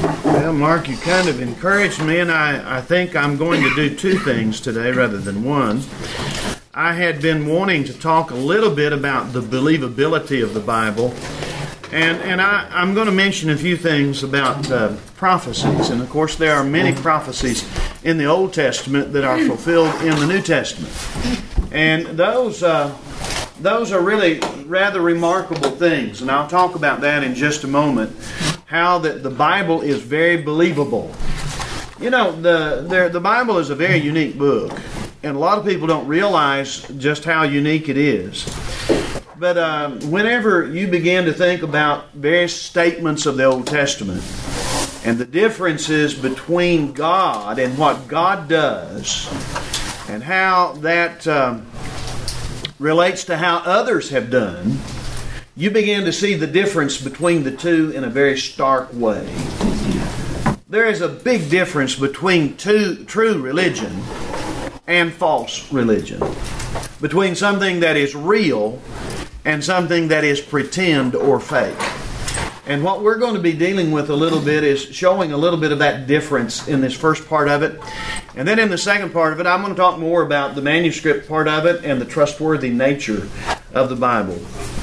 Well, Mark, you kind of encouraged me, and I think I'm going to do two things today rather than one. I had been wanting to talk a little bit about the believability of the Bible, and I'm going to mention a few things about prophecies. And, of course, there are many prophecies in the Old Testament that are fulfilled in the New Testament. And those are really rather remarkable things, and I'll talk about that in just a moment, how that the Bible is very believable. You know, the Bible is a very unique book, and a lot of people don't realize just how unique it is. But whenever you begin to think about various statements of the Old Testament and the differences between God and what God does and how that relates to how others have done, you begin to see the difference between the two in a very stark way. There is a big difference between true religion and false religion, between something that is real and something that is pretend or fake. And what we're going to be dealing with a little bit is showing a little bit of that difference in this first part of it. And then in the second part of it, I'm going to talk more about the manuscript part of it and the trustworthy nature of the Bible.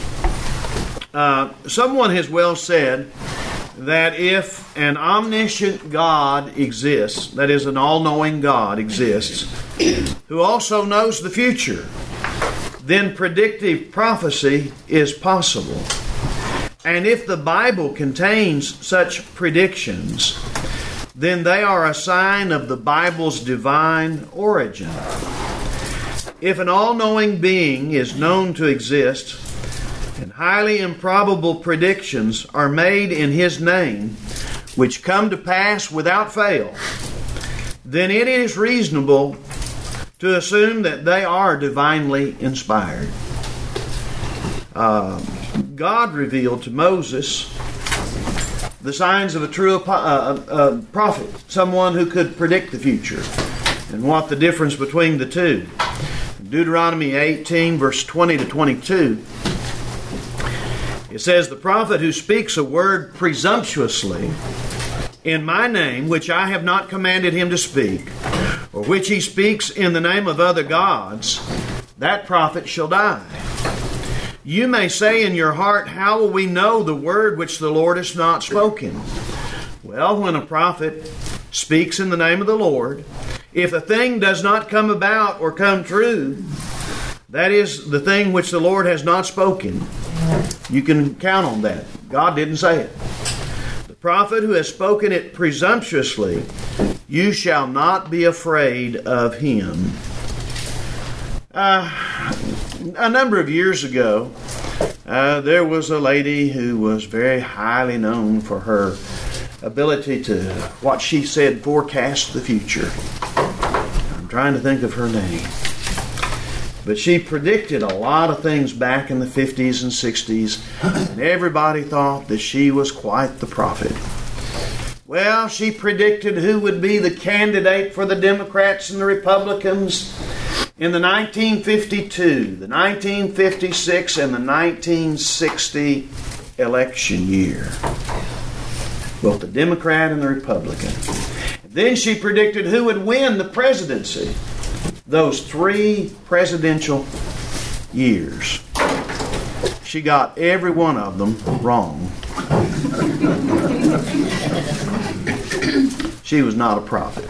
Someone has well said that if an omniscient God exists, that is, an all-knowing God exists, who also knows the future, then predictive prophecy is possible. And if the Bible contains such predictions, then they are a sign of the Bible's divine origin. If an all-knowing being is known to exist, and highly improbable predictions are made in His name, which come to pass without fail, then it is reasonable to assume that they are divinely inspired. God revealed to Moses the signs of a true prophet, someone who could predict the future, and what the difference between the two. Deuteronomy 18, verse 20 to 22, it says, "The prophet who speaks a word presumptuously in my name, which I have not commanded him to speak, or which he speaks in the name of other gods, that prophet shall die. You may say in your heart, how will we know the word which the Lord has not spoken? Well, when a prophet speaks in the name of the Lord, if a thing does not come about or come true, that is the thing which the Lord has not spoken. You can count on that. God didn't say it. The prophet who has spoken it presumptuously, you shall not be afraid of him." A number of years ago, there was a lady who was very highly known for her ability to, what she said, forecast the future. I'm trying to think of her name. But she predicted a lot of things back in the 50s and 60s, and everybody thought that she was quite the prophet. Well, she predicted who would be the candidate for the Democrats and the Republicans in the 1952, the 1956, and the 1960 election year. Both the Democrat and the Republican. Then she predicted who would win the presidency those 3 presidential years. She got every one of them wrong. She was not a prophet.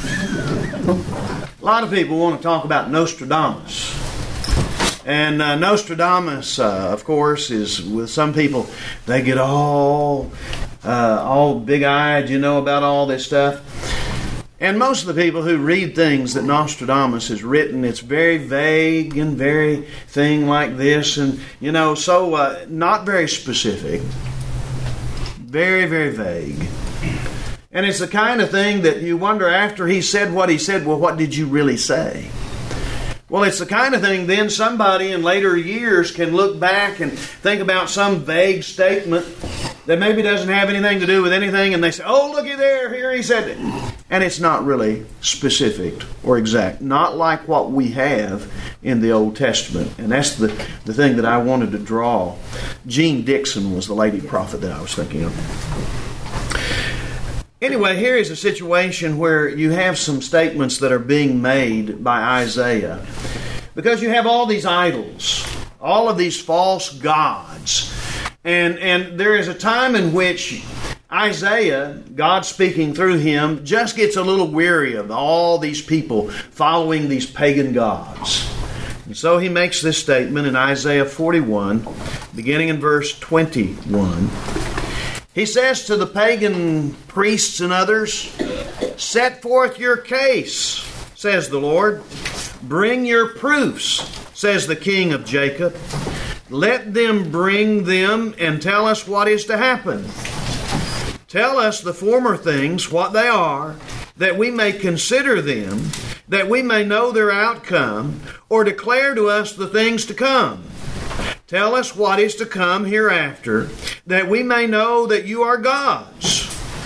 A lot of people want to talk about Nostradamus. And Nostradamus, of course, is with some people, they get all big-eyed, about all this stuff. And most of the people who read things that Nostradamus has written, it's very vague and very thing like this, and so not very specific, very, very vague. And it's the kind of thing that you wonder after he said what he said, well, what did you really say? Well, it's the kind of thing then somebody in later years can look back and think about some vague statement that maybe doesn't have anything to do with anything, and they say, oh, looky there, here he said it. And it's not really specific or exact, not like what we have in the Old Testament. And that's the thing that I wanted to draw. Jean Dixon was the lady prophet that I was thinking of. Anyway, here is a situation where you have some statements that are being made by Isaiah. Because you have all these idols, all of these false gods. And there is a time in which Isaiah, God speaking through him, just gets a little weary of all these people following these pagan gods. And so he makes this statement in Isaiah 41, beginning in verse 21. He says to the pagan priests and others, "Set forth your case, says the Lord. Bring your proofs, says the King of Jacob. Let them bring them and tell us what is to happen. Tell us the former things, what they are, that we may consider them, that we may know their outcome, or declare to us the things to come. Tell us what is to come hereafter, that we may know that you are gods.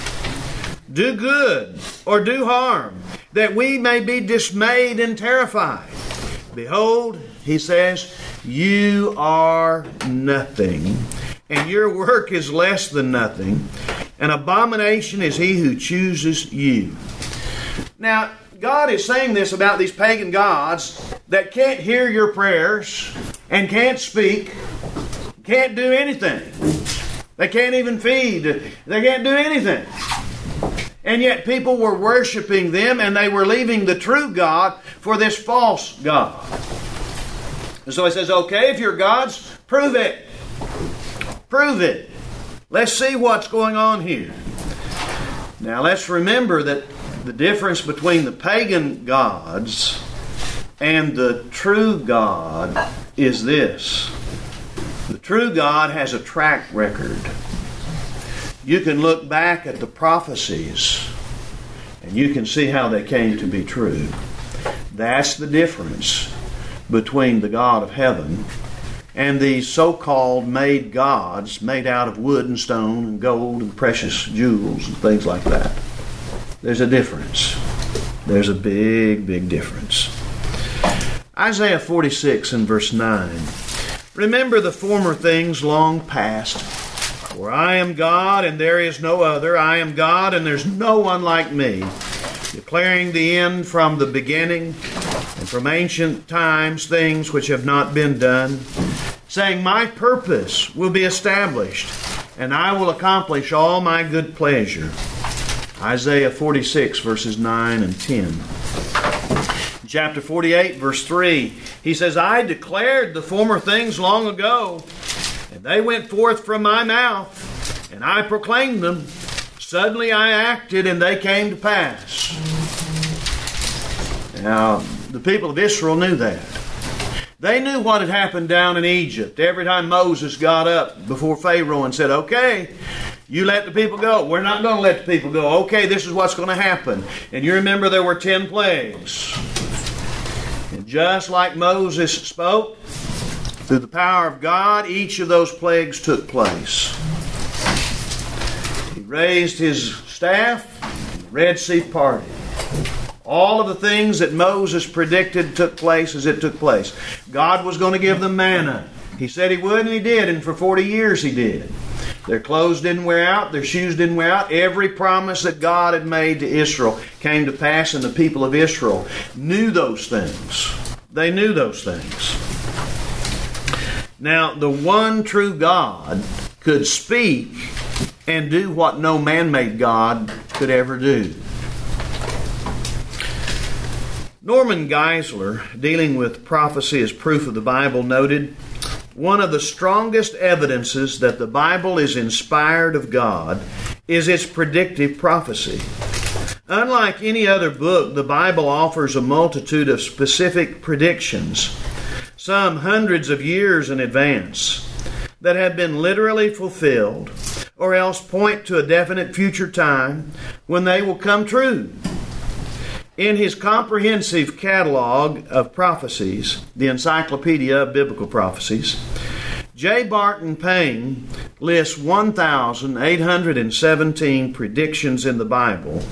Do good or do harm, that we may be dismayed and terrified. Behold," he says, "you are nothing, and your work is less than nothing. An abomination is he who chooses you." Now, God is saying this about these pagan gods that can't hear your prayers and can't speak, can't do anything. They can't even feed. They can't do anything. And yet people were worshiping them, and they were leaving the true God for this false God. And so he says, okay, if you're gods, prove it. Prove it. Let's see what's going on here. Now let's remember that the difference between the pagan gods and the true God is this. The true God has a track record. You can look back at the prophecies and you can see how they came to be true. That's the difference between the God of heaven and these so-called made gods made out of wood and stone and gold and precious jewels and things like that. There's a difference. There's a big, big difference. Isaiah 46 and verse 9. "Remember the former things long past, for I am God and there is no other. I am God and there's no one like me, declaring the end from the beginning and from ancient times things which have not been done, saying, my purpose will be established and I will accomplish all my good pleasure." Isaiah 46 verses 9 and 10. Chapter 48 verse 3, he says, "I declared the former things long ago, and they went forth from my mouth, and I proclaimed them. Suddenly I acted, and they came to pass." Now, the people of Israel knew that. They knew what had happened down in Egypt. Every time Moses got up before Pharaoh and said, okay, you let the people go. We're not going to let the people go. Okay, this is what's going to happen. And you remember there were 10 plagues. And just like Moses spoke, through the power of God, each of those plagues took place. He raised his staff, and the Red Sea parted. All of the things that Moses predicted took place as it took place. God was going to give them manna. He said he would, and he did, and for 40 years he did. Their clothes didn't wear out, their shoes didn't wear out. Every promise that God had made to Israel came to pass, and the people of Israel knew those things. They knew those things. Now, the one true God could speak and do what no man-made God could ever do. Norman Geisler, dealing with prophecy as proof of the Bible, noted, "One of the strongest evidences that the Bible is inspired of God is its predictive prophecy. Unlike any other book, the Bible offers a multitude of specific predictions, some hundreds of years in advance, that have been literally fulfilled, or else point to a definite future time when they will come true. In his comprehensive catalog of prophecies, the Encyclopedia of Biblical Prophecies, J. Barton Payne lists 1,817 predictions in the Bible,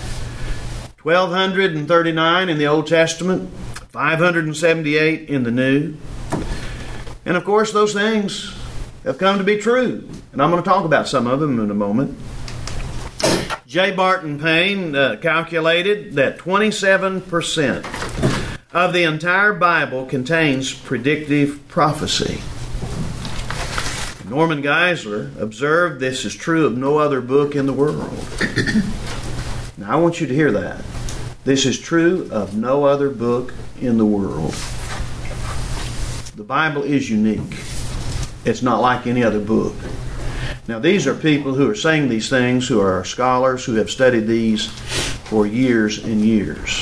1,239 in the Old Testament, 578 in the New. And of course, those things have come to be true. And I'm going to talk about some of them in a moment. J. Barton Payne calculated that 27% of the entire Bible contains predictive prophecy. Norman Geisler observed this is true of no other book in the world. Now I want you to hear that. This is true of no other book in the world. The Bible is unique. It's not like any other book. Now these are people who are saying these things, who are scholars, who have studied these for years and years.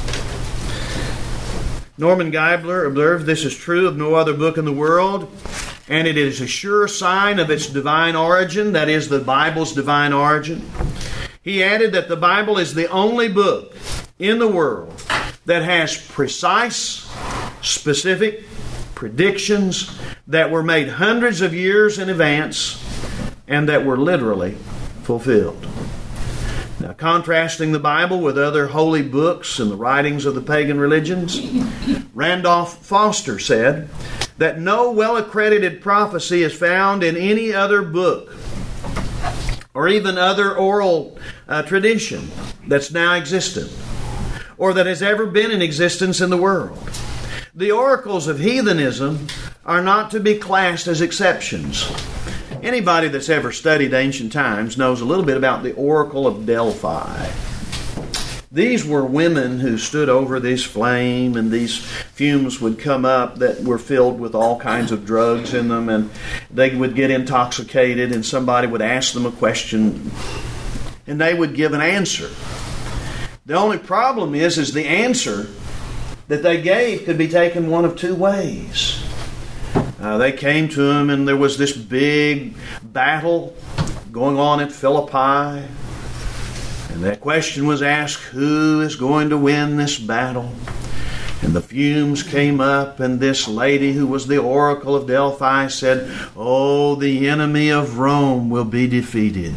Norman Geisler observed this is true of no other book in the world, and it is a sure sign of its divine origin, that is, the Bible's divine origin. He added that the Bible is the only book in the world that has precise, specific predictions that were made hundreds of years in advance and that were literally fulfilled. Now, contrasting the Bible with other holy books and the writings of the pagan religions, Randolph Foster said that no well-accredited prophecy is found in any other book or even other oral tradition that's now existent or that has ever been in existence in the world. The oracles of heathenism are not to be classed as exceptions. Anybody that's ever studied ancient times knows a little bit about the Oracle of Delphi. These were women who stood over this flame, and these fumes would come up that were filled with all kinds of drugs in them, and they would get intoxicated, and somebody would ask them a question, and they would give an answer. The only problem is the answer that they gave could be taken one of two ways. They came to him, and there was this big battle going on at Philippi. And that question was asked, who is going to win this battle? And the fumes came up, and this lady who was the Oracle of Delphi said, oh, the enemy of Rome will be defeated.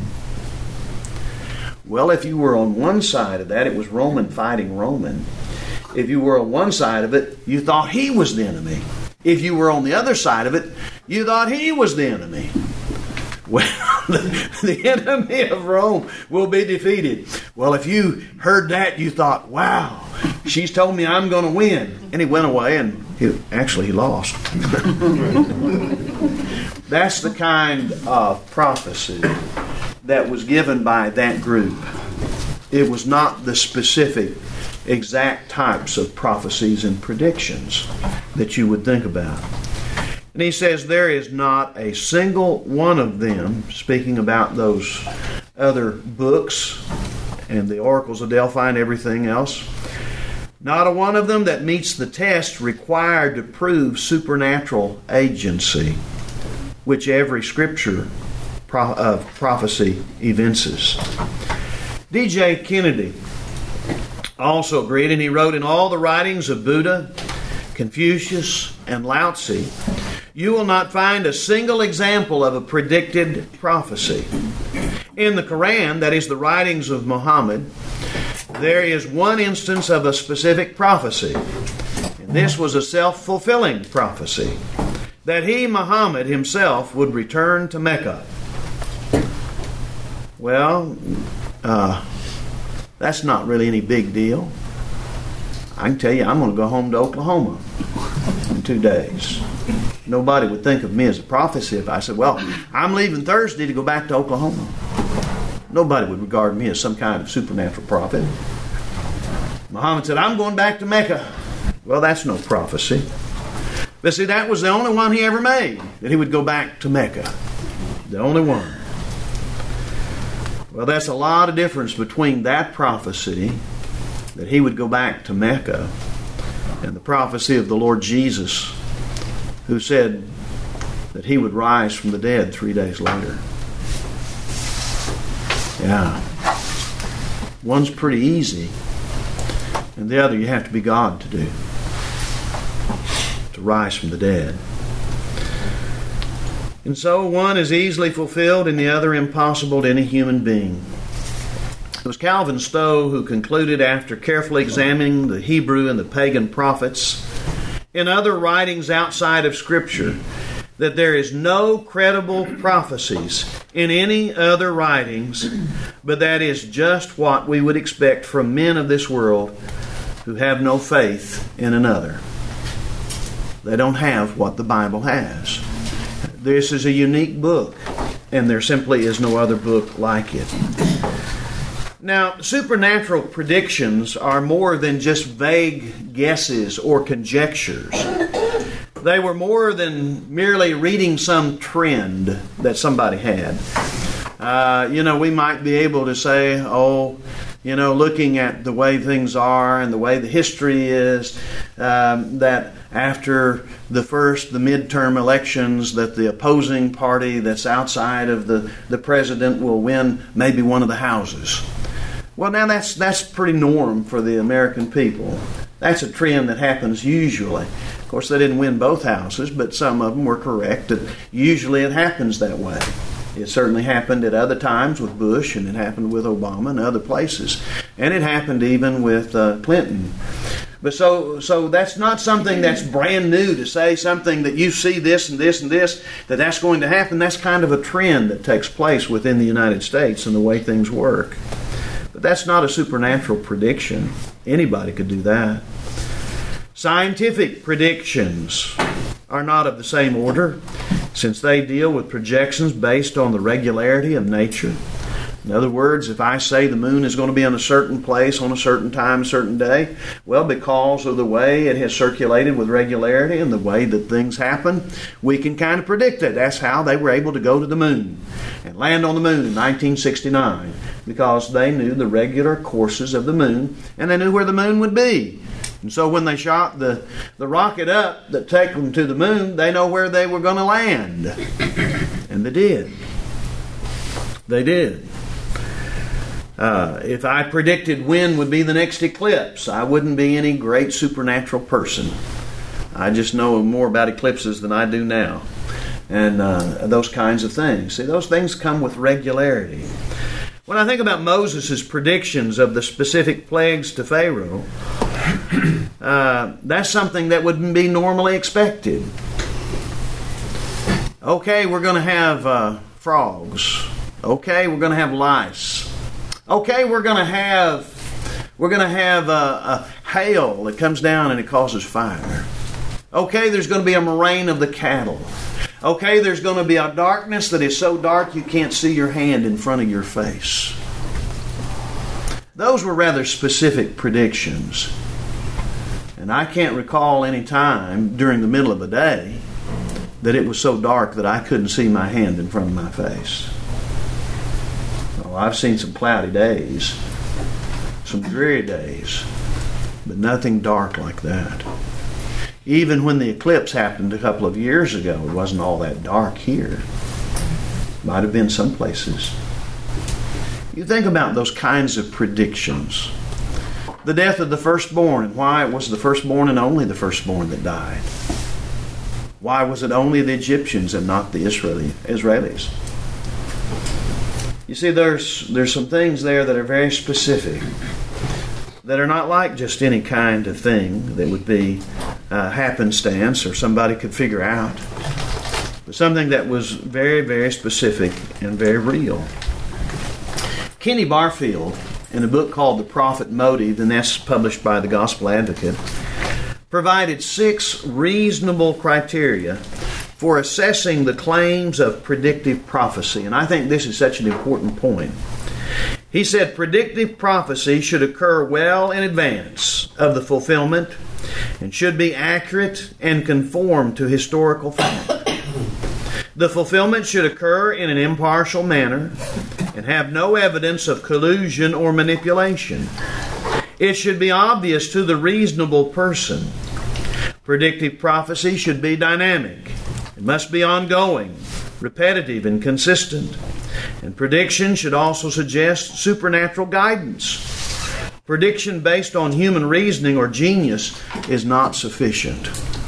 Well, if you were on one side of that, it was Roman fighting Roman. If you were on one side of it, you thought he was the enemy. If you were on the other side of it, you thought he was the enemy. Well, the enemy of Rome will be defeated. Well, if you heard that, you thought, wow, she's told me I'm going to win. And he went away, and he lost. That's the kind of prophecy that was given by that group. It was not the specific, exact types of prophecies and predictions that you would think about. And he says there is not a single one of them, speaking about those other books and the oracles of Delphi and everything else, not a one of them that meets the test required to prove supernatural agency, which every scripture of prophecy evinces. D.J. Kennedy also agreed, and he wrote, in all the writings of Buddha, Confucius, and Lao Tzu, you will not find a single example of a predicted prophecy. In the Quran, that is the writings of Muhammad, there is one instance of a specific prophecy. And this was a self-fulfilling prophecy, that he, Muhammad himself, would return to Mecca. Well, that's not really any big deal. I can tell you, I'm going to go home to Oklahoma in 2 days. Nobody would think of me as a prophecy if I said, well, I'm leaving Thursday to go back to Oklahoma. Nobody would regard me as some kind of supernatural prophet. Muhammad said, I'm going back to Mecca. Well, that's no prophecy. But see, that was the only one he ever made, that he would go back to Mecca. The only one. Well, that's a lot of difference between that prophecy, that he would go back to Mecca, and the prophecy of the Lord Jesus, who said that he would rise from the dead 3 days later. Yeah. One's pretty easy, and the other you have to be God to do, to rise from the dead. And so one is easily fulfilled and the other impossible to any human being. It was Calvin Stowe who concluded, after carefully examining the Hebrew and the pagan prophets in other writings outside of Scripture, that there is no credible prophecies in any other writings, but that is just what we would expect from men of this world who have no faith in another. They don't have what the Bible has. This is a unique book, and there simply is no other book like it. Now, supernatural predictions are more than just vague guesses or conjectures. They were more than merely reading some trend that somebody had. We might be able to say, looking at the way things are and the way the history is, that after the midterm elections, that the opposing party that's outside of the president will win maybe one of the houses. Well, now that's pretty norm for the American people. That's a trend that happens usually. Of course, they didn't win both houses, but some of them were correct that usually it happens that way. It certainly happened at other times with Bush, and it happened with Obama and other places. And it happened even with Clinton. But so that's not something that's brand new to say something that you see this and this and this, that's going to happen. That's kind of a trend that takes place within the United States and the way things work. But that's not a supernatural prediction. Anybody could do that. Scientific predictions are not of the same order, since they deal with projections based on the regularity of nature. In other words, if I say the moon is going to be in a certain place on a certain time, a certain day, well, because of the way it has circulated with regularity and the way that things happen, we can kind of predict it. That's how they were able to go to the moon and land on the moon in 1969, because they knew the regular courses of the moon and they knew where the moon would be. And so when they shot the rocket up that took them to the moon, they know where they were going to land. And they did. They did. If I predicted when would be the next eclipse, I wouldn't be any great supernatural person. I just know more about eclipses than I do now. And those kinds of things. See, those things come with regularity. When I think about Moses' predictions of the specific plagues to Pharaoh, that's something that wouldn't be normally expected. Okay, we're going to have frogs. Okay, we're going to have lice. Okay, we're going to have a hail that comes down and it causes fire. Okay, there's going to be a murrain of the cattle. Okay, there's going to be a darkness that is so dark you can't see your hand in front of your face. Those were rather specific predictions. And I can't recall any time during the middle of the day that it was so dark that I couldn't see my hand in front of my face. Oh, I've seen some cloudy days, some dreary days, but nothing dark like that. Even when the eclipse happened a couple of years ago, it wasn't all that dark here. Might have been some places. You think about those kinds of predictions. The death of the firstborn, and why it was the firstborn and only the firstborn that died. Why was it only the Egyptians and not the Israelis? You see, there's some things there that are very specific, that are not like just any kind of thing that would be happenstance or somebody could figure out, but something that was very, very specific and very real. Kenny Barfield, in a book called The Prophet Motive, and that's published by the Gospel Advocate, provided 6 reasonable criteria for assessing the claims of predictive prophecy. And I think this is such an important point. He said predictive prophecy should occur well in advance of the fulfillment and should be accurate and conform to historical fact. The fulfillment should occur in an impartial manner and have no evidence of collusion or manipulation. It should be obvious to the reasonable person. Predictive prophecy should be dynamic. It must be ongoing, repetitive, and consistent. And prediction should also suggest supernatural guidance. Prediction based on human reasoning or genius is not sufficient.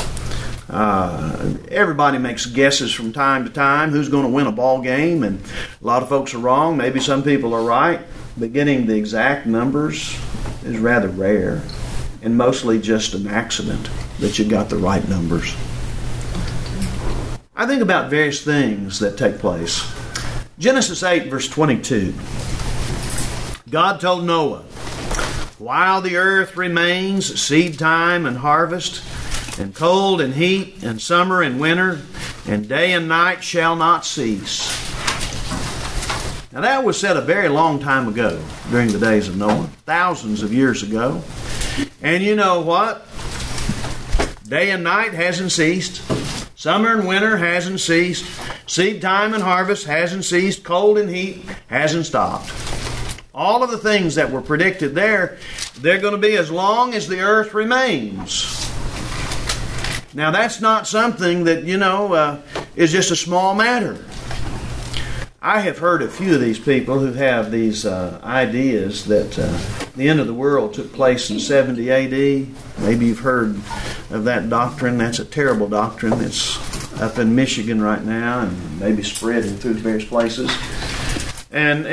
Everybody makes guesses from time to time who's going to win a ball game, and a lot of folks are wrong. Maybe some people are right, but getting the exact numbers is rather rare, and mostly just an accident that you got the right numbers. I think about various things that take place. Genesis 8, verse 22. God told Noah, while the earth remains, seed time and harvest, and cold and heat, and summer and winter, and day and night shall not cease. Now that was said a very long time ago, during the days of Noah, thousands of years ago. And you know what? Day and night hasn't ceased. Summer and winter hasn't ceased. Seed time and harvest hasn't ceased. Cold and heat hasn't stopped. All of the things that were predicted there, they're going to be as long as the earth remains. Now that's not something that, is just a small matter. I have heard a few of these people who have these ideas that the end of the world took place in 70 A.D. Maybe you've heard of that doctrine. That's a terrible doctrine. It's up in Michigan right now and maybe spreading through various places. And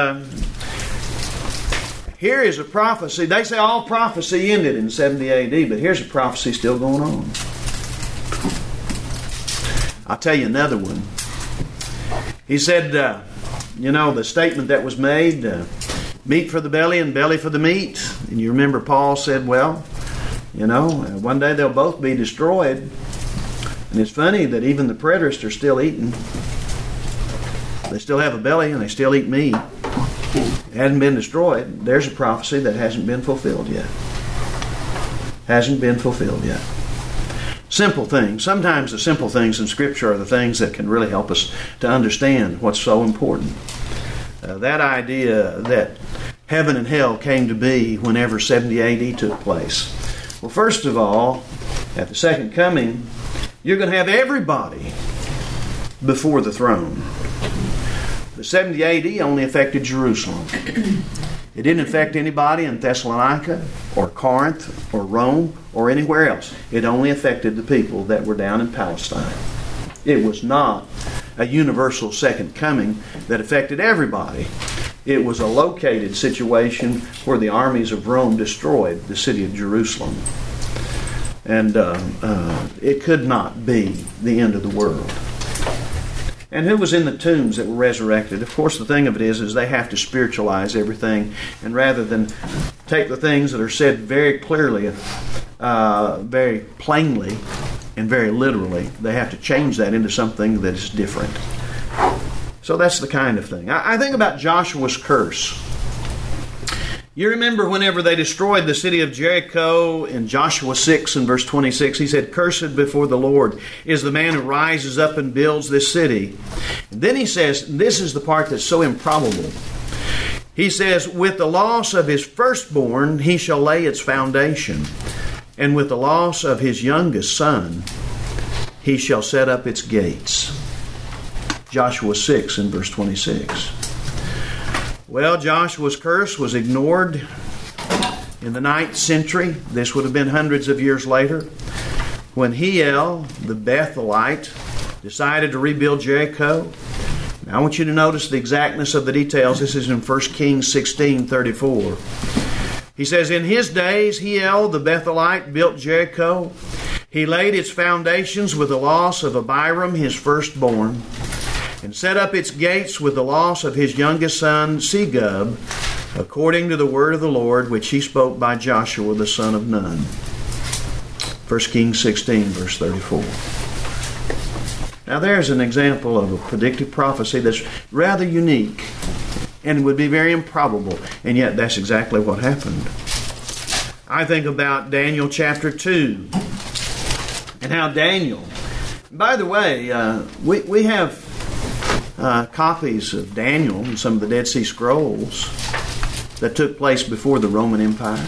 here is a prophecy. They say all prophecy ended in 70 A.D., but here's a prophecy still going on. I'll tell you another one. He said, the statement that was made, meat for the belly and belly for the meat. And you remember Paul said, one day they'll both be destroyed. And it's funny that even the preterists are still eating. They still have a belly and they still eat meat. It hasn't been destroyed. There's a prophecy that hasn't been fulfilled yet. Hasn't been fulfilled yet. Simple things. Sometimes the simple things in Scripture are the things that can really help us to understand what's so important. That idea that heaven and hell came to be whenever 70 A.D. took place. Well, first of all, at the second coming, you're going to have everybody before the throne. The 70 A.D. only affected Jerusalem. It didn't affect anybody in Thessalonica or Corinth or Rome or anywhere else. It only affected the people that were down in Palestine. It was not a universal second coming that affected everybody. It was a located situation where the armies of Rome destroyed the city of Jerusalem. And it could not be the end of the world. And who was in the tombs that were resurrected? Of course, the thing of it is they have to spiritualize everything. And rather than take the things that are said very clearly, very plainly, and very literally, they have to change that into something that is different. So that's the kind of thing. I think about Joshua's curse. You remember whenever they destroyed the city of Jericho in Joshua 6 and verse 26, he said, "Cursed before the Lord is the man who rises up and builds this city." And then he says, this is the part that's so improbable. He says, "With the loss of his firstborn he shall lay its foundation, and with the loss of his youngest son he shall set up its gates." Joshua 6 and verse 26. Well, Joshua's curse was ignored in the 9th century. This would have been hundreds of years later, when Hiel, the Bethelite, decided to rebuild Jericho. Now I want you to notice the exactness of the details. This is in 1 Kings 16:34. He says, "In his days Hiel, the Bethelite, built Jericho. He laid its foundations with the loss of Abiram, his firstborn, and set up its gates with the loss of his youngest son, Segub, according to the word of the Lord, which he spoke by Joshua, the son of Nun." 1 Kings 16, verse 34. Now there's an example of a predictive prophecy that's rather unique and would be very improbable, and yet that's exactly what happened. I think about Daniel chapter 2 and how Daniel... By the way, we have copies of Daniel and some of the Dead Sea Scrolls that took place before the Roman Empire.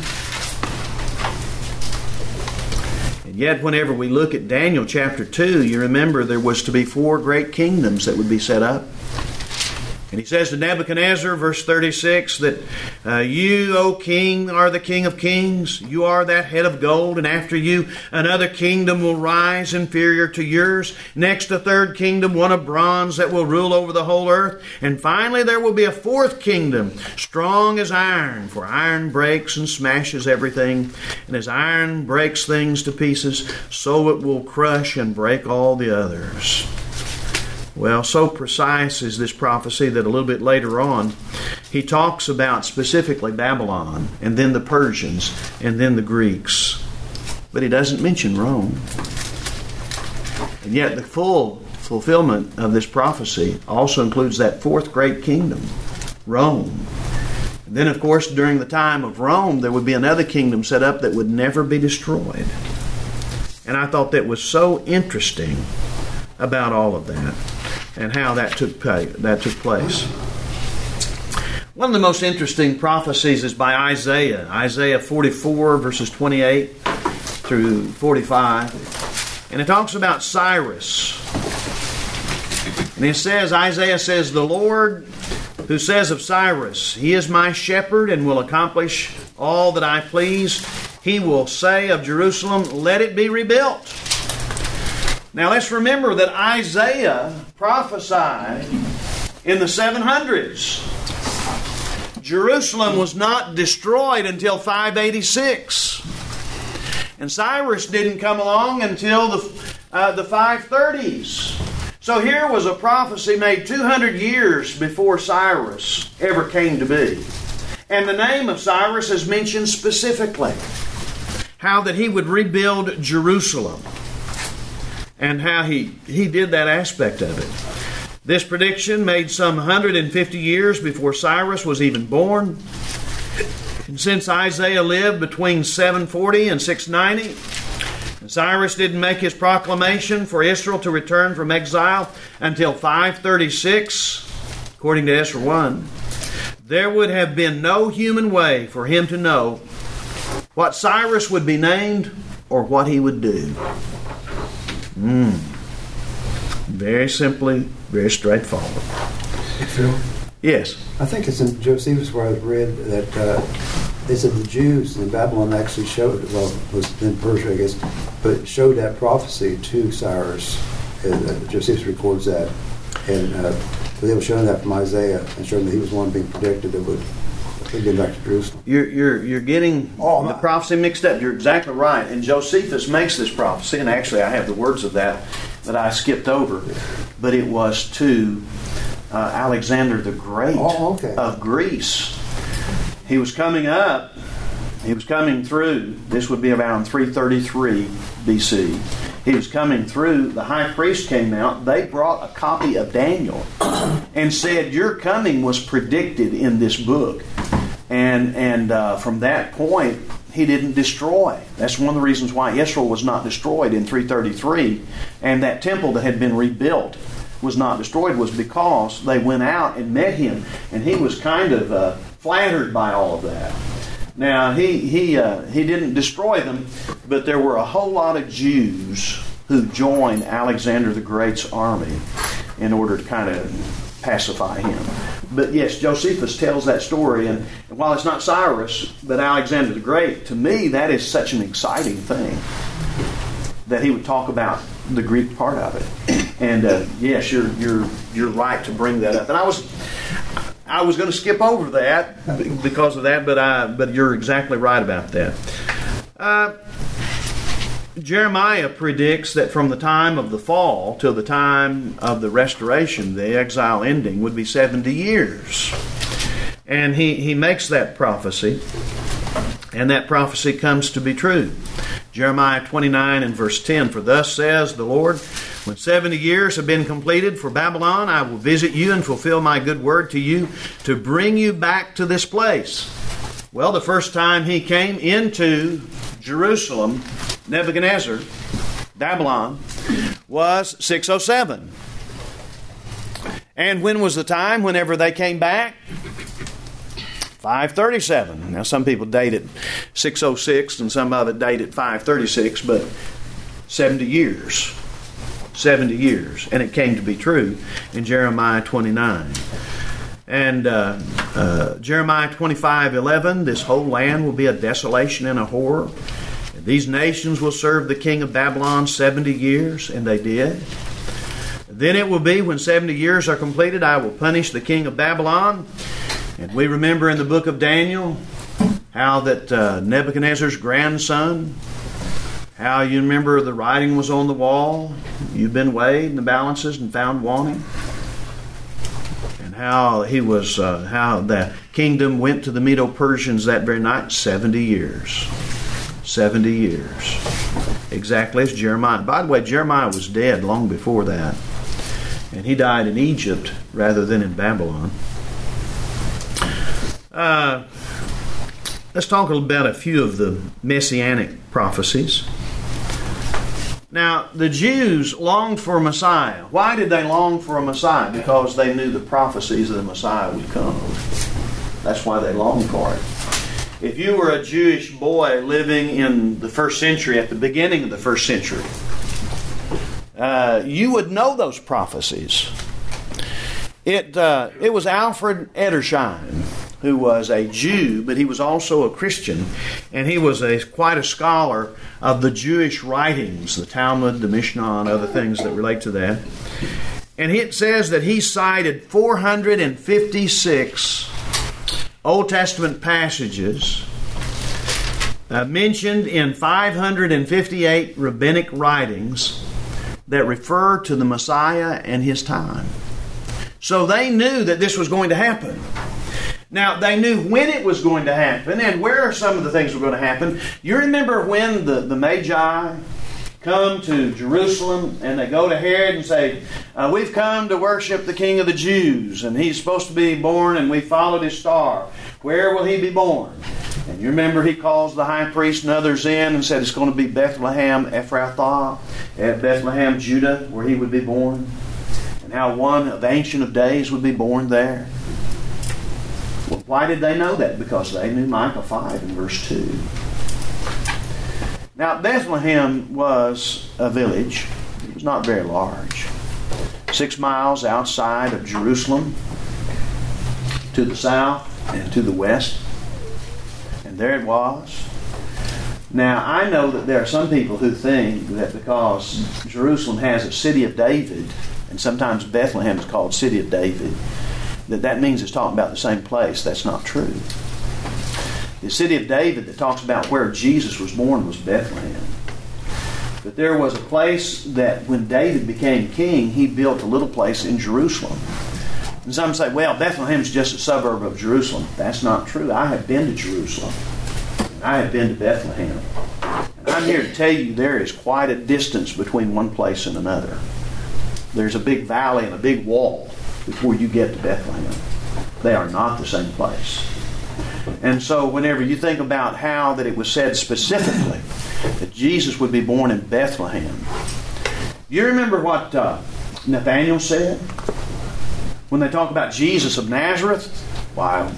And yet whenever we look at Daniel chapter 2, you remember there was to be 4 great kingdoms that would be set up. And he says to Nebuchadnezzar, verse 36, that you, O king, are the king of kings. You are that head of gold, and after you another kingdom will rise inferior to yours. Next, a third kingdom, one of bronze, that will rule over the whole earth. And finally, there will be a fourth kingdom, strong as iron, for iron breaks and smashes everything. And as iron breaks things to pieces, so it will crush and break all the others. Well, so precise is this prophecy that a little bit later on, he talks about specifically Babylon, and then the Persians, and then the Greeks. But he doesn't mention Rome. And yet the full fulfillment of this prophecy also includes that fourth great kingdom, Rome. And then, of course, during the time of Rome, there would be another kingdom set up that would never be destroyed. And I thought that was so interesting about all of that and how that took place. One of the most interesting prophecies is by Isaiah. Isaiah 44, verses 28 through 45. And it talks about Cyrus. And it says, Isaiah says, "The Lord who says of Cyrus, He is my shepherd and will accomplish all that I please. He will say of Jerusalem, let it be rebuilt." Now let's remember that Isaiah prophesied in the 700s. Jerusalem was not destroyed until 586. And Cyrus didn't come along until the 530s. So here was a prophecy made 200 years before Cyrus ever came to be. And the name of Cyrus is mentioned specifically. How that he would rebuild Jerusalem. And how he did that aspect of it. This prediction made some 150 years before Cyrus was even born. And since Isaiah lived between 740 and 690, and Cyrus didn't make his proclamation for Israel to return from exile until 536, according to Ezra 1, there would have been no human way for him to know what Cyrus would be named or what he would do. Very simply, very straightforward. Phil? Yes. I think it's in Josephus where I read that they said the Jews in Babylon actually showed, well, it was in Persia, I guess, but showed that prophecy to Cyrus. And Josephus records that. And they were showing that from Isaiah and showing that he was one being predicted that would get back to Jerusalem. You're getting the prophecy mixed up. You're exactly right. And Josephus makes this prophecy, and actually I have the words of that I skipped over, but it was to Alexander the Great of Greece. He was coming up. He was coming through. This would be around 333 BC. He was coming through. The high priest came out. They brought a copy of Daniel and said, "Your coming was predicted in this book." And from that point, he didn't destroy. That's one of the reasons why Israel was not destroyed in 333, and that temple that had been rebuilt was not destroyed, was because they went out and met him, and he was kind of flattered by all of that. Now, he didn't destroy them, but there were a whole lot of Jews who joined Alexander the Great's army in order to kind of pacify him. But yes, Josephus tells that story, and while it's not Cyrus, but Alexander the Great, to me that is such an exciting thing that he would talk about the Greek part of it. And yes, you're right to bring that up. And I was going to skip over that because of that, but you're exactly right about that. Jeremiah predicts that from the time of the fall till the time of the restoration, the exile ending, would be 70 years. And he makes that prophecy, and that prophecy comes to be true. Jeremiah 29 and verse 10, "For thus says the Lord, when 70 years have been completed for Babylon, I will visit you and fulfill my good word to you to bring you back to this place." Well, the first time he came into Jerusalem, Nebuchadnezzar, Babylon, was 607. And when was the time whenever they came back? 537. Now some people date it 606 and some of it date it 536, but 70 years. 70 years. And it came to be true in Jeremiah 29. And Jeremiah 25:11, "This whole land will be a desolation and a horror. And these nations will serve the king of Babylon 70 years, and they did. Then it will be when 70 years are completed, I will punish the king of Babylon." And we remember in the book of Daniel how that Nebuchadnezzar's grandson How you remember the writing was on the wall. You've been weighed in the balances and found wanting. And how how the kingdom went to the Medo-Persians that very night. 70 years. 70 years. Exactly as Jeremiah. By the way, Jeremiah was dead long before that. And he died in Egypt rather than in Babylon. Let's talk about a few of the messianic prophecies. Now, the Jews longed for a Messiah. Why did they long for a Messiah? Because they knew the prophecies of the Messiah would come. That's why they longed for it. If you were a Jewish boy living in the first century, at the beginning of the first century, you would know those prophecies. It was Alfred Edersheim, who was a Jew, but he was also a Christian, and he was quite a scholar of the Jewish writings, the Talmud, the Mishnah, and other things that relate to that. And it says that he cited 456 Old Testament passages mentioned in 558 rabbinic writings that refer to the Messiah and his time. So they knew that this was going to happen. Now, they knew when it was going to happen and where are some of the things that were going to happen. You remember when the Magi come to Jerusalem and they go to Herod and say, we've come to worship the King of the Jews, and he's supposed to be born, and we followed his star. Where will he be born? And you remember he calls the high priest and others in and said it's going to be Bethlehem Ephrathah, at Bethlehem, Judah, where he would be born, and how one of the Ancient of Days would be born there. Well, why did they know that? Because they knew Micah 5 in verse 2. Now, Bethlehem was a village. It was not very large. 6 miles outside of Jerusalem, to the south and to the west. And there it was. Now, I know that there are some people who think that because Jerusalem has a city of David, and sometimes Bethlehem is called City of David, that means it's talking about the same place. That's not true. The city of David that talks about where Jesus was born was Bethlehem. But there was a place that when David became king, he built a little place in Jerusalem. And some say, well, Bethlehem's just a suburb of Jerusalem. That's not true. I have been to Jerusalem. And I have been to Bethlehem. And I'm here to tell you there is quite a distance between one place and another. There's a big valley and a big wall before you get to Bethlehem. They are not the same place. And so whenever you think about how that it was said specifically that Jesus would be born in Bethlehem, you remember what Nathanael said? When they talk about Jesus of Nazareth, why,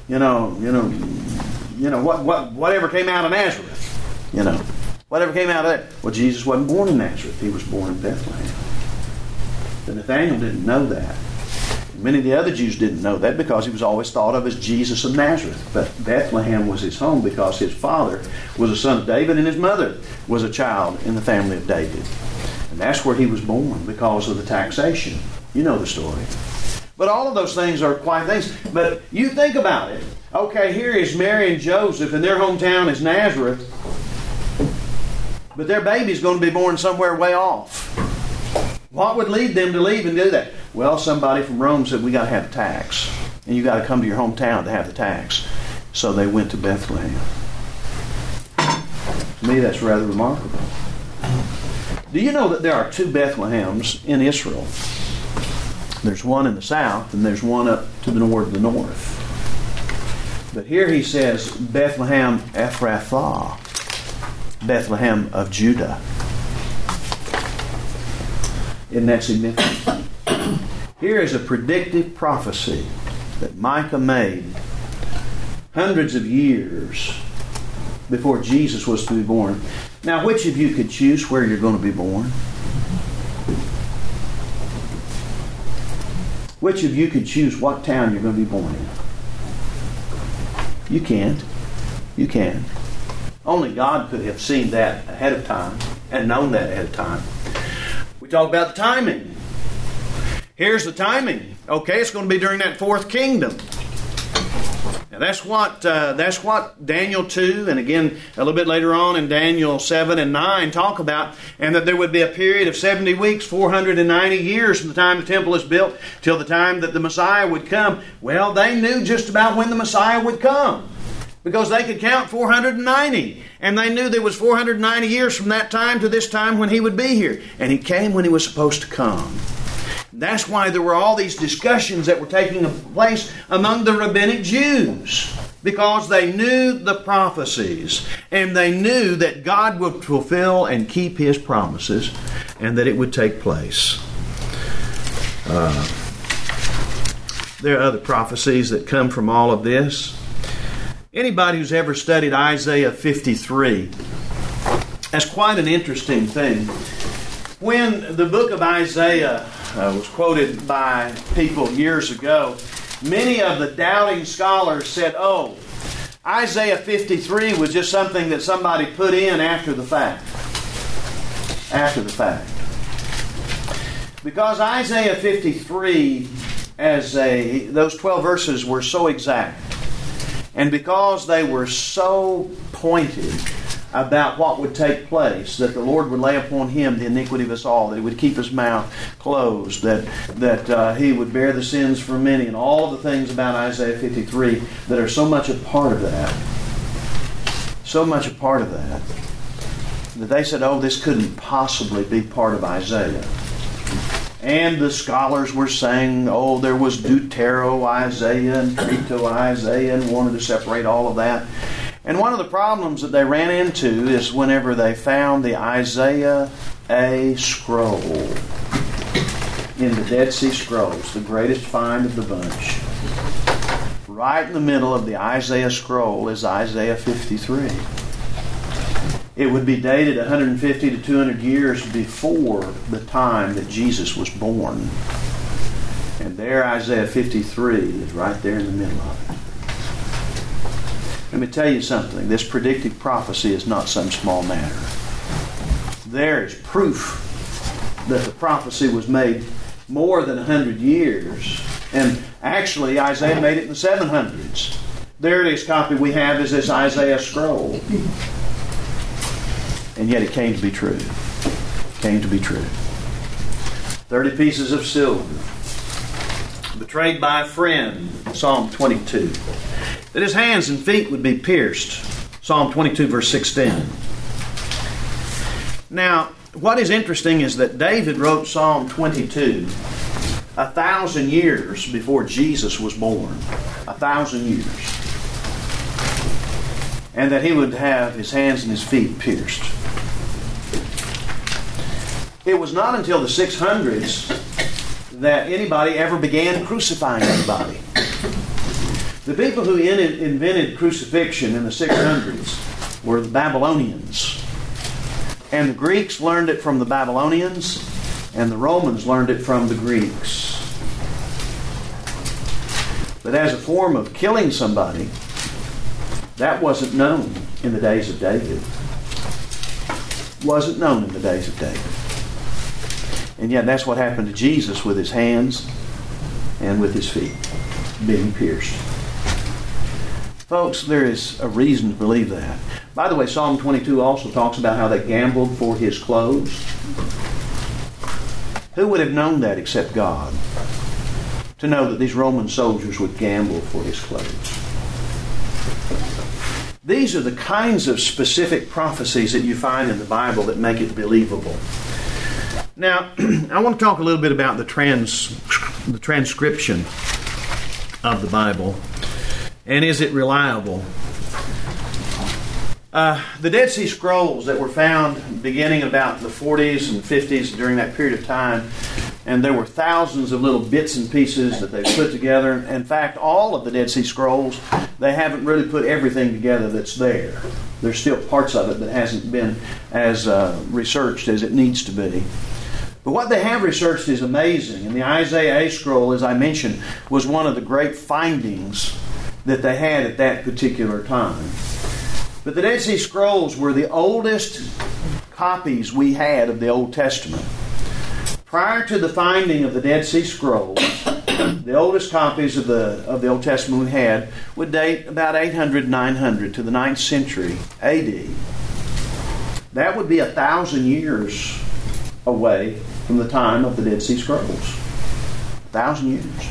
whatever came out of Nazareth, whatever came out of that. Well, Jesus wasn't born in Nazareth. He was born in Bethlehem. But Nathanael didn't know that. Many of the other Jews didn't know that because he was always thought of as Jesus of Nazareth. But Bethlehem was his home because his father was a son of David and his mother was a child in the family of David. And that's where he was born because of the taxation. You know the story. But all of those things are quite things. But you think about it. Okay, here is Mary and Joseph and their hometown is Nazareth. But their baby's going to be born somewhere way off. What would lead them to leave and do that? Well, somebody from Rome said, we got to have a tax. And you got to come to your hometown to have the tax. So they went to Bethlehem. To me, that's rather remarkable. Do you know that there are 2 Bethlehems in Israel? There's one in the south and there's one up to the north. But here he says, Bethlehem Ephrathah, Bethlehem of Judah. Isn't that significant? Here is a predictive prophecy that Micah made hundreds of years before Jesus was to be born. Now, which of you could choose where you're going to be born? Which of you could choose what town you're going to be born in? You can't. You can't. Only God could have seen that ahead of time and known that ahead of time. We talk about the timing. Here's the timing. Okay, it's going to be during that 4th kingdom. Now that's what Daniel 2 and again a little bit later on in Daniel 7 and 9 talk about, and that there would be a period of 70 weeks, 490 years from the time the temple is built till the time that the Messiah would come. Well, they knew just about when the Messiah would come because they could count 490, and they knew there was 490 years from that time to this time when He would be here, and He came when He was supposed to come. That's why there were all these discussions that were taking place among the rabbinic Jews, because they knew the prophecies and they knew that God would fulfill and keep His promises and that it would take place. There are other prophecies that come from all of this. Anybody who's ever studied Isaiah 53, that's quite an interesting thing. When the book of Isaiah was quoted by people years ago, many of the doubting scholars said, oh, Isaiah 53 was just something that somebody put in after the fact. After the fact. Because Isaiah 53, those 12 verses were so exact, and because they were so pointed about what would take place, that the Lord would lay upon Him the iniquity of us all, that He would keep His mouth closed, that He would bear the sins for many, and all of the things about Isaiah 53 that are so much a part of that. So much a part of that. That they said, oh, this couldn't possibly be part of Isaiah. And the scholars were saying, oh, there was Deutero Isaiah and Trito Isaiah, and wanted to separate all of that. And one of the problems that they ran into is whenever they found the Isaiah A scroll in the Dead Sea Scrolls, the greatest find of the bunch. Right in the middle of the Isaiah scroll is Isaiah 53. It would be dated 150 to 200 years before the time that Jesus was born. And there Isaiah 53 is right there in the middle of it. Let me tell you something. This predictive prophecy is not some small matter. There is proof that the prophecy was made more than 100 years. And actually, Isaiah made it in the 700s. There it is. Copy we have is this Isaiah scroll. And yet it came to be true. It came to be true. 30 pieces of silver. Betrayed by a friend. Psalm 22. That his hands and feet would be pierced. Psalm 22 verse 16. Now, what is interesting is that David wrote Psalm 22 1,000 years before Jesus was born. 1,000 years. And that he would have his hands and his feet pierced. It was not until the 600s that anybody ever began crucifying anybody. The people who invented crucifixion in the 600s were the Babylonians. And the Greeks learned it from the Babylonians, and the Romans learned it from the Greeks. But as a form of killing somebody, that wasn't known in the days of David. Wasn't known in the days of David. And yet that's what happened to Jesus with his hands and with his feet being pierced. Folks, there is a reason to believe that. By the way, Psalm 22 also talks about how they gambled for his clothes. Who would have known that except God? To know that these Roman soldiers would gamble for his clothes. These are the kinds of specific prophecies that you find in the Bible that make it believable. Now, I want to talk a little bit about the transcription of the Bible. And is it reliable? The Dead Sea Scrolls that were found beginning about the 40s and 50s during that period of time, and there were thousands of little bits and pieces that they put together. In fact, all of the Dead Sea Scrolls, they haven't really put everything together that's there. There's still parts of it that hasn't been as researched as it needs to be. But what they have researched is amazing. And the Isaiah A scroll, as I mentioned, was one of the great findings that they had at that particular time. But the Dead Sea Scrolls were the oldest copies we had of the Old Testament. Prior to the finding of the Dead Sea Scrolls, The oldest copies of the Old Testament we had would date about 800, 900 to the 9th century A.D. That would be 1,000 years away from the time of the Dead Sea Scrolls. 1,000 years.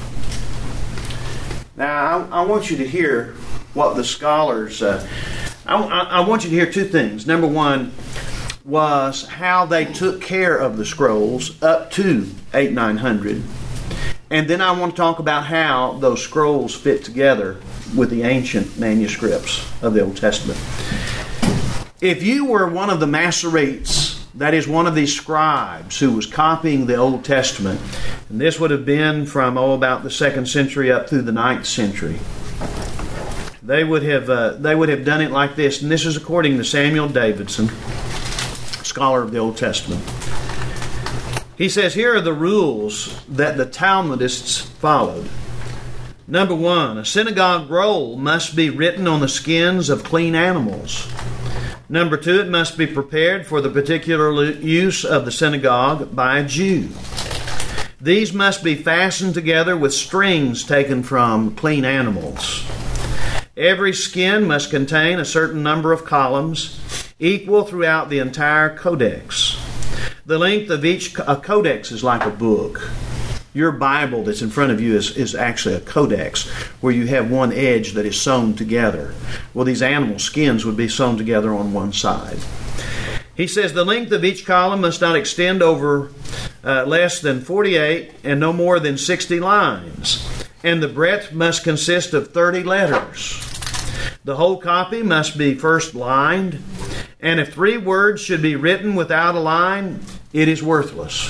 Now, I want you to hear what the scholars... I want you to hear two things. Number one was how they took care of the scrolls up to 800-900. And then I want to talk about how those scrolls fit together with the ancient manuscripts of the Old Testament. If you were one of the Masoretes, that is one of these scribes who was copying the Old Testament, and this would have been from about the 2nd century up through the 9th century, they would have done it like this, and this is according to Samuel Davidson, scholar of the Old Testament. He says, here are the rules that the Talmudists followed. Number one, a synagogue roll must be written on the skins of clean animals. Number two, it must be prepared for the particular use of the synagogue by a Jew. These must be fastened together with strings taken from clean animals. Every skin must contain a certain number of columns, equal throughout the entire codex. The length of a codex is like a book. Your Bible that's in front of you is actually a codex, where you have one edge that is sewn together. Well, these animal skins would be sewn together on one side. He says the length of each column must not extend over less than 48 and no more than 60 lines. And the breadth must consist of 30 letters. The whole copy must be first lined, and if 3 words should be written without a line, it is worthless.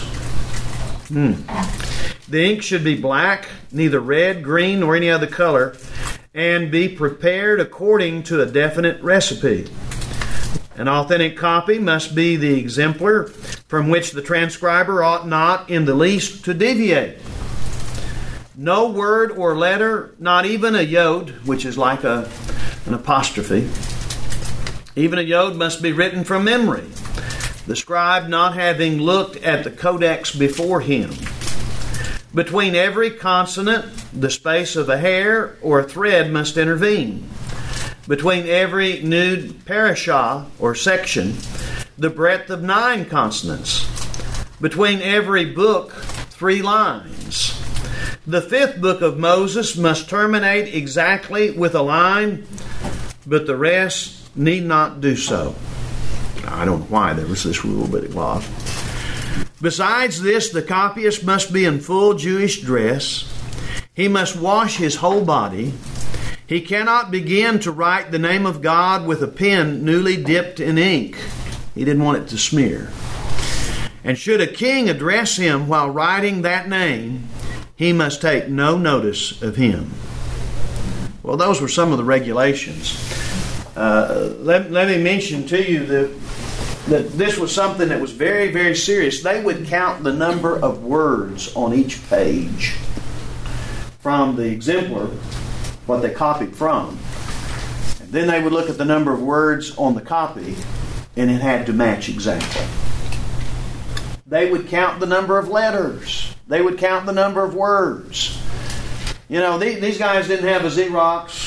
The ink should be black, neither red, green, nor any other color, and be prepared according to a definite recipe. An authentic copy must be the exemplar from which the transcriber ought not in the least to deviate. No word or letter, not even a yod, which is like an apostrophe. Even a yod must be written from memory, the scribe not having looked at the codex before him. Between every consonant, the space of a hair or a thread must intervene. Between every nude parashah or section, the breadth of 9 consonants. Between every book, 3 lines. The 5th book of Moses must terminate exactly with a line, but the rest need not do so. I don't know why there was this rule, but it was. Besides this, the copyist must be in full Jewish dress. He must wash his whole body. He cannot begin to write the name of God with a pen newly dipped in ink. He didn't want it to smear. And should a king address him while writing that name, he must take no notice of him. Well, those were some of the regulations. Let me mention to you that this was something that was very, very serious. They would count the number of words on each page from the exemplar, what they copied from. And then they would look at the number of words on the copy, and it had to match exactly. They would count the number of letters. They would count the number of words. You know, these guys didn't have a Xerox.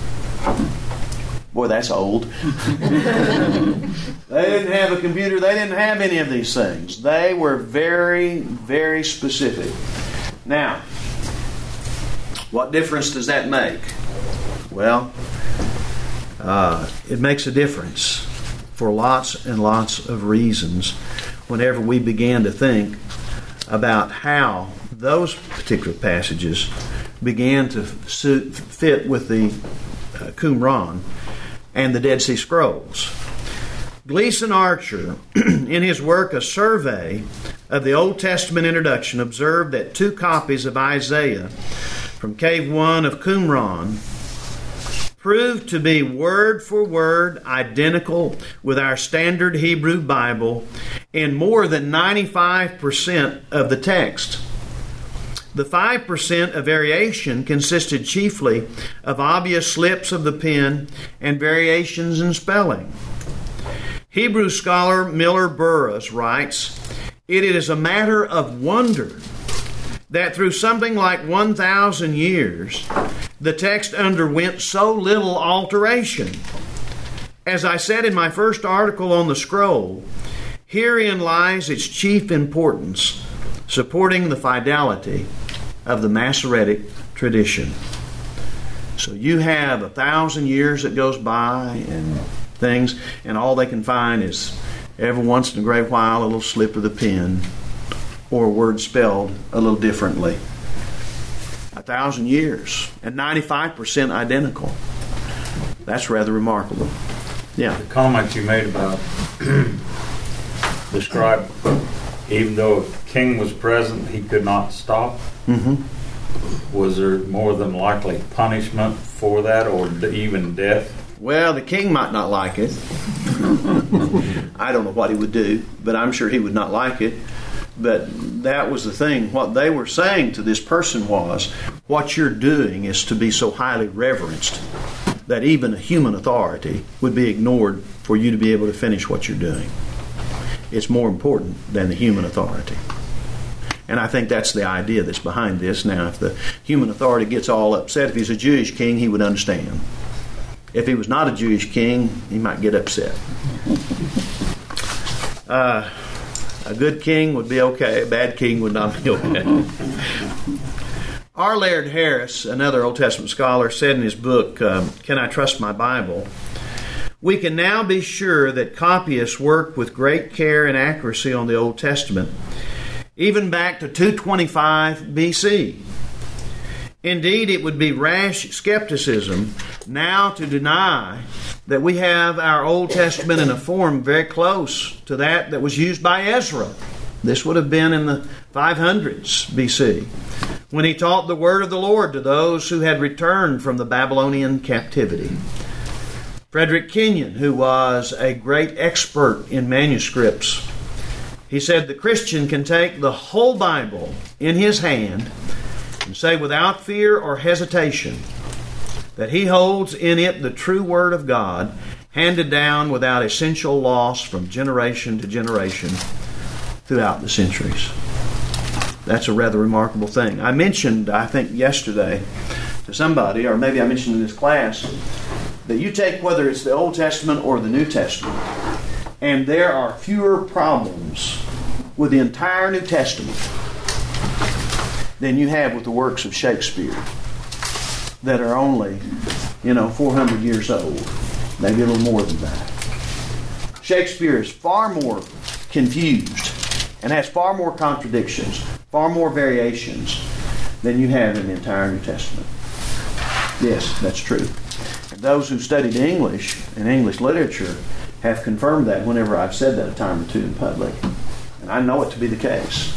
Boy, that's old. They didn't have a computer. They didn't have any of these things. They were very, very specific. Now, what difference does that make? Well, it makes a difference for lots and lots of reasons whenever we began to think about how those particular passages began to fit with the Qumran and the Dead Sea Scrolls. Gleason Archer, in his work A Survey of the Old Testament Introduction, observed that 2 copies of Isaiah from Cave 1 of Qumran proved to be word for word identical with our standard Hebrew Bible in more than 95% of the text. The 5% of variation consisted chiefly of obvious slips of the pen and variations in spelling. Hebrew scholar Miller Burroughs writes, "It is a matter of wonder that through something like 1,000 years, the text underwent so little alteration. As I said in my first article on the scroll, herein lies its chief importance, supporting the fidelity of the Masoretic tradition. So you have 1,000 years that goes by and things, and all they can find is every once in a great while a little slip of the pen or a word spelled a little differently. 1,000 years and 95% identical. That's rather remarkable. Yeah. The comment you made about the scribe, even though a king was present, he could not stop. Mm-hmm. Was there more than likely punishment for that, or even death? Well, the king might not like it. I don't know what he would do, but I'm sure he would not like it. But that was the thing. What they were saying to this person was, what you're doing is to be so highly reverenced that even a human authority would be ignored for you to be able to finish what you're doing. It's more important than the human authority. And I think that's the idea that's behind this. Now, if the human authority gets all upset, if he's a Jewish king, he would understand. If he was not a Jewish king, he might get upset. A good king would be okay. A bad king would not be okay. R. Laird Harris, another Old Testament scholar, said in his book, Can I Trust My Bible? We can now be sure that copyists worked with great care and accuracy on the Old Testament, even back to 225 BC. Indeed, it would be rash skepticism now to deny that we have our Old Testament in a form very close to that was used by Ezra. This would have been in the 500s BC, when he taught the word of the Lord to those who had returned from the Babylonian captivity. Frederick Kenyon, who was a great expert in manuscripts, he said the Christian can take the whole Bible in his hand and say without fear or hesitation that he holds in it the true Word of God, handed down without essential loss from generation to generation throughout the centuries. That's a rather remarkable thing. I mentioned, I think yesterday, to somebody, or maybe I mentioned in this class, that you take whether it's the Old Testament or the New Testament, and there are fewer problems with the entire New Testament than you have with the works of Shakespeare that are only, 400 years old, maybe a little more than that. Shakespeare is far more confused and has far more contradictions, far more variations than you have in the entire New Testament. Yes, that's true. And those who studied English and English literature have confirmed that whenever I've said that a time or two in public. And I know it to be the case.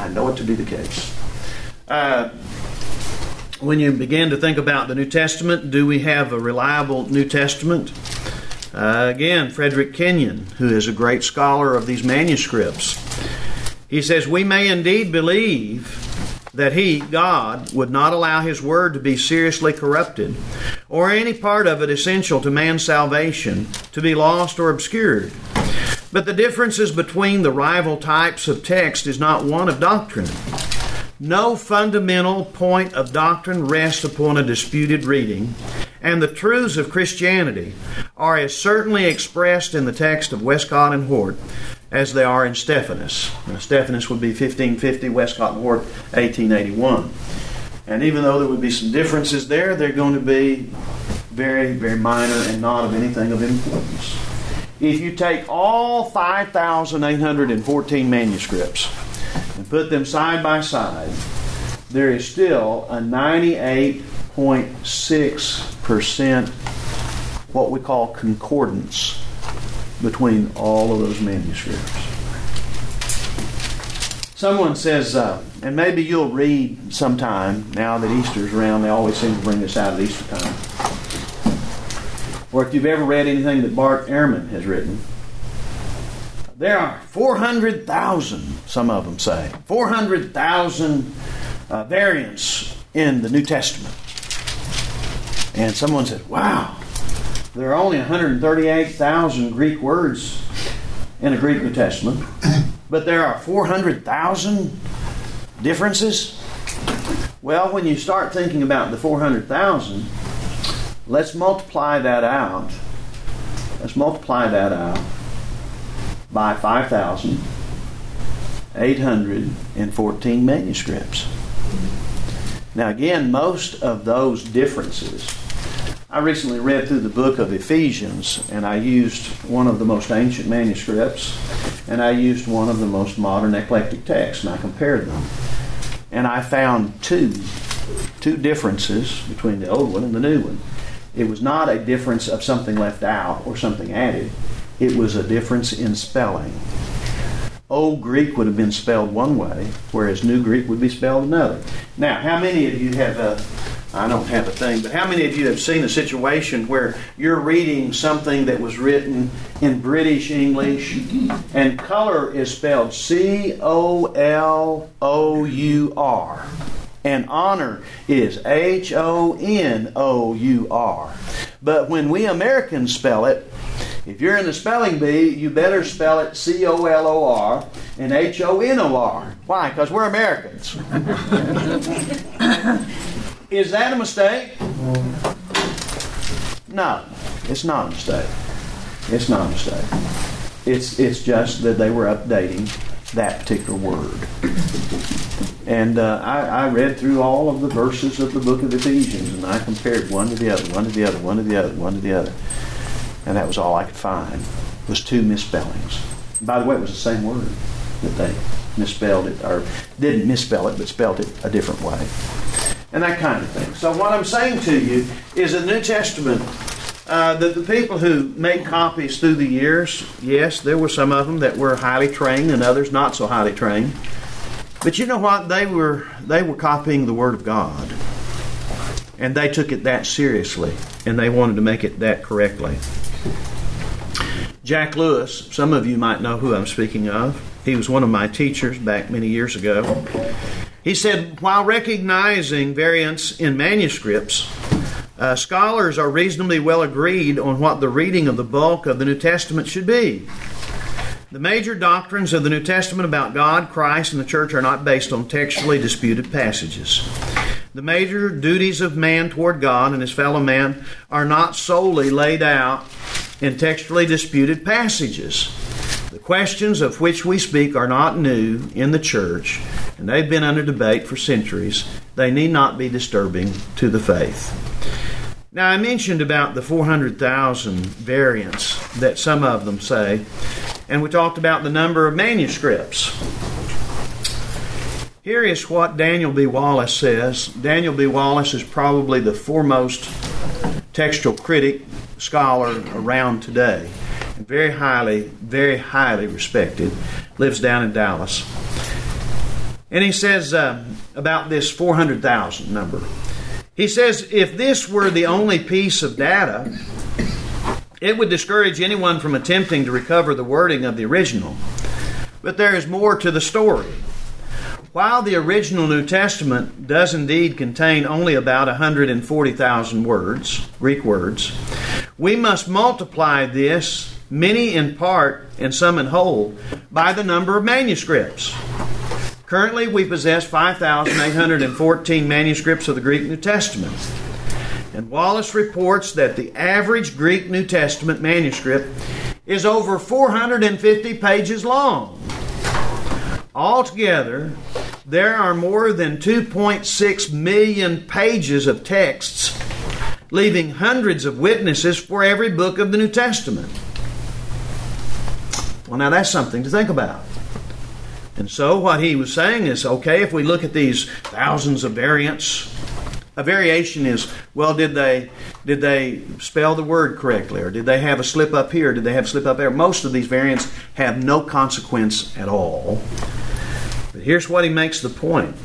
When you begin to think about the New Testament, do we have a reliable New Testament? Again, Frederick Kenyon, who is a great scholar of these manuscripts, he says, we may indeed believe that He, God, would not allow His Word to be seriously corrupted, or any part of it essential to man's salvation to be lost or obscured. But the differences between the rival types of text is not one of doctrine. No fundamental point of doctrine rests upon a disputed reading, and the truths of Christianity are as certainly expressed in the text of Westcott and Hort as they are in Stephanus. Now, Stephanus would be 1550, Westcott and Hort 1881. And even though there would be some differences there, they're going to be very, very minor and not of anything of importance. If you take all 5,814 manuscripts and put them side by side, there is still a 98.6% what we call concordance between all of those manuscripts. Someone says, and maybe you'll read sometime, now that Easter's around, they always seem to bring this out at Easter time. Or if you've ever read anything that Bart Ehrman has written, there are 400,000, some of them say, 400,000 variants in the New Testament. And someone said, wow, there are only 138,000 Greek words in a Greek New Testament, but there are 400,000 differences. Well, when you start thinking about the 400,000, let's multiply that out. Let's multiply that out by 5,814 manuscripts. Now again, most of those differences, I recently read through the book of Ephesians, and I used one of the most ancient manuscripts, and I used one of the most modern eclectic texts, and I compared them. And I found two differences between the old one and the new one. It was not a difference of something left out or something added. It was a difference in spelling. Old Greek would have been spelled one way, whereas New Greek would be spelled another. Now, how many of you have I don't have a thing, but how many of you have seen a situation where you're reading something that was written in British English and color is spelled C-O-L-O-U-R and honor is H-O-N-O-U-R? But when we Americans spell it, if you're in the spelling bee, you better spell it C-O-L-O-R and H-O-N-O-R. Why? Because we're Americans. Is that a mistake? No, it's not a mistake. It's not a mistake. It's just that they were updating that particular word. And I read through all of the verses of the book of Ephesians, and I compared one to the other, one to the other, one to the other, one to the other. And that was all I could find, was two misspellings. By the way, it was the same word that they misspelled it, or didn't misspell it, but spelled it a different way. And that kind of thing. So what I'm saying to you is the New Testament, that the people who made copies through the years, yes, there were some of them that were highly trained and others not so highly trained. But you know what? They were copying the Word of God. And they took it that seriously. And they wanted to make it that correctly. Jack Lewis, some of you might know who I'm speaking of. He was one of my teachers back many years ago. He said, while recognizing variants in manuscripts, scholars are reasonably well agreed on what the reading of the bulk of the New Testament should be. The major doctrines of the New Testament about God, Christ, and the church are not based on textually disputed passages. The major duties of man toward God and his fellow man are not solely laid out in textually disputed passages. The questions of which we speak are not new in the church, and they've been under debate for centuries. They need not be disturbing to the faith. Now, I mentioned about the 400,000 variants that some of them say, and we talked about the number of manuscripts. Here is what Daniel B. Wallace says. Daniel B. Wallace is probably the foremost textual critic scholar around today. Very highly respected. Lives down in Dallas. And he says about this 400,000 number. He says, if this were the only piece of data, it would discourage anyone from attempting to recover the wording of the original. But there is more to the story. While the original New Testament does indeed contain only about 140,000 words, Greek words, we must multiply this, many in part and some in whole, by the number of manuscripts. Currently, we possess 5,814 manuscripts of the Greek New Testament. And Wallace reports that the average Greek New Testament manuscript is over 450 pages long. Altogether, there are more than 2.6 million pages of texts, leaving hundreds of witnesses for every book of the New Testament. Well, now that's something to think about. And so what he was saying is, okay, if we look at these thousands of variants, a variation is, well, did they spell the word correctly? Or did they have a slip up here? Did they have a slip up there? Most of these variants have no consequence at all. But here's what he makes the point.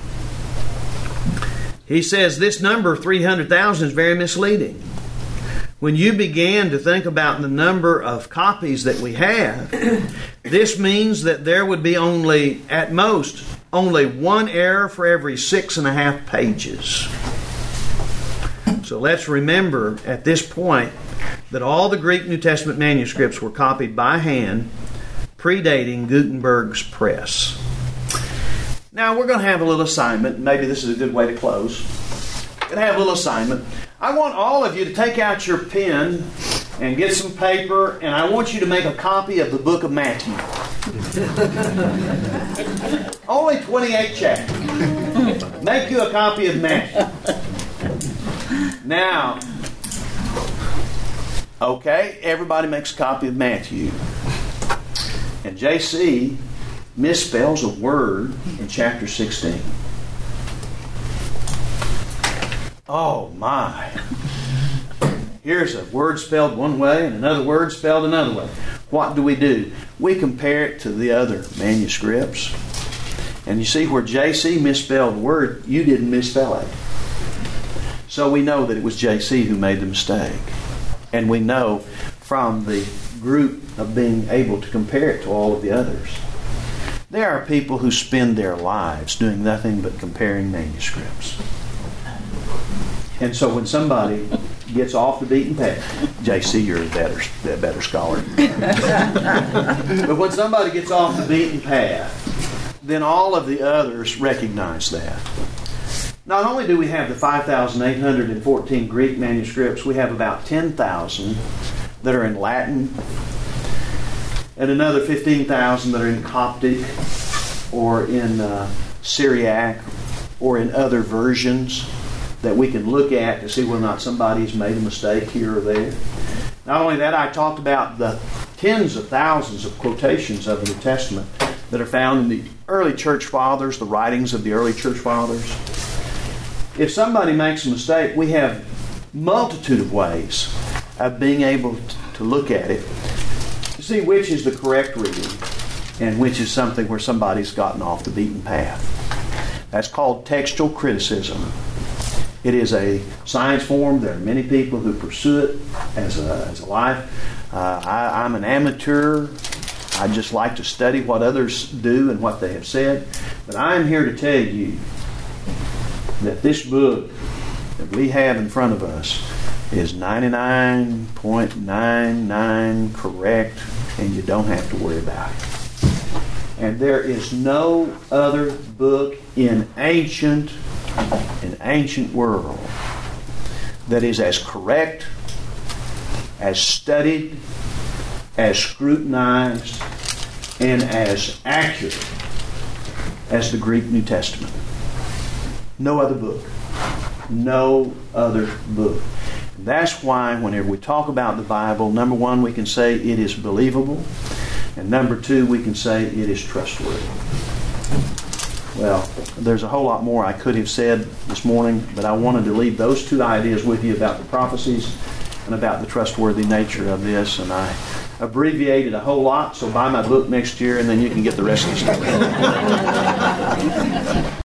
He says this number, 300,000, is very misleading. When you began to think about the number of copies that we have, this means that there would be only, at most, only one error for every 6.5 pages. So let's remember at this point that all the Greek New Testament manuscripts were copied by hand, predating Gutenberg's press. Now we're going to have a little assignment. Maybe this is a good way to close. We're going to have a little assignment. I want all of you to take out your pen and get some paper, and I want you to make a copy of the book of Matthew. Only 28 chapters. Make you a copy of Matthew. Now, okay, everybody makes a copy of Matthew. And J.C. misspells a word in chapter 16. Oh my. Here's a word spelled one way and another word spelled another way. What do? We compare it to the other manuscripts. And you see where J.C. misspelled the word, you didn't misspell it. So we know that it was J.C. who made the mistake. And we know from the group of being able to compare it to all of the others. There are people who spend their lives doing nothing but comparing manuscripts. And so when somebody gets off the beaten path, J.C., you're a better scholar. But when somebody gets off the beaten path, then all of the others recognize that. Not only do we have the 5,814 Greek manuscripts, we have about 10,000 that are in Latin, and another 15,000 that are in Coptic or in Syriac or in other versions that we can look at to see whether or not somebody's made a mistake here or there. Not only that, I talked about the tens of thousands of quotations of the New Testament that are found in the early church fathers, the writings of the early church fathers. If somebody makes a mistake, we have multitude of ways of being able to look at it to see which is the correct reading and which is something where somebody's gotten off the beaten path. That's called textual criticism. It is a science form. There are many people who pursue it as a life. I'm an amateur. I just like to study what others do and what they have said. But I am here to tell you that this book that we have in front of us is 99.99 correct, and you don't have to worry about it. And there is no other book in ancient world that is as correct, as studied, as scrutinized, and as accurate as the Greek New Testament. No other book. No other book. And that's why whenever we talk about the Bible, number one, we can say it is believable. And number two, we can say it is trustworthy. Well, there's a whole lot more I could have said this morning, but I wanted to leave those two ideas with you about the prophecies and about the trustworthy nature of this. And I abbreviated a whole lot, so buy my book next year and then you can get the rest of the story.